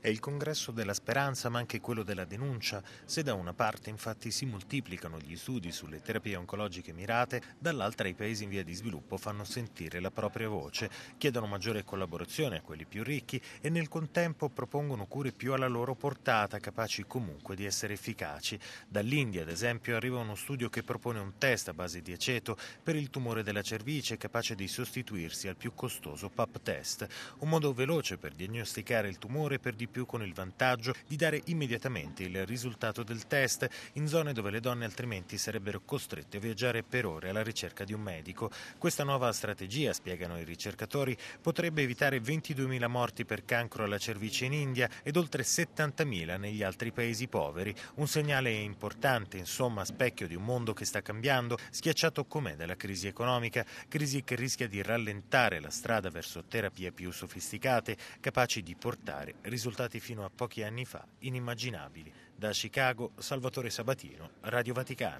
È il congresso della speranza ma anche quello della denuncia. Se da una parte infatti si moltiplicano gli studi sulle terapie oncologiche mirate, dall'altra i paesi in via di sviluppo fanno sentire la propria voce, chiedono maggiore collaborazione a quelli più ricchi e nel contempo propongono cure più alla loro portata, capaci comunque di essere efficaci. Dall'India, ad esempio, arriva uno studio che propone un test a base di aceto per il tumore della cervice capace di sostituirsi al più costoso Pap test, un modo veloce per diagnosticare il tumore, per di più con il vantaggio di dare immediatamente il risultato del test in zone dove le donne altrimenti sarebbero costrette a viaggiare per ore alla ricerca di un medico. Questa nuova strategia, spiegano i ricercatori, potrebbe evitare 22.000 morti per cancro alla cervice in India ed oltre 70.000 negli altri paesi poveri. Un segnale importante, insomma, specchio di un mondo che sta cambiando, schiacciato com'è dalla crisi economica, crisi che rischia di rallentare la strada verso terapie più sofisticate, capaci di portare risultati fino a pochi anni fa inimmaginabili. Da Chicago, Salvatore Sabatino, Radio Vaticano.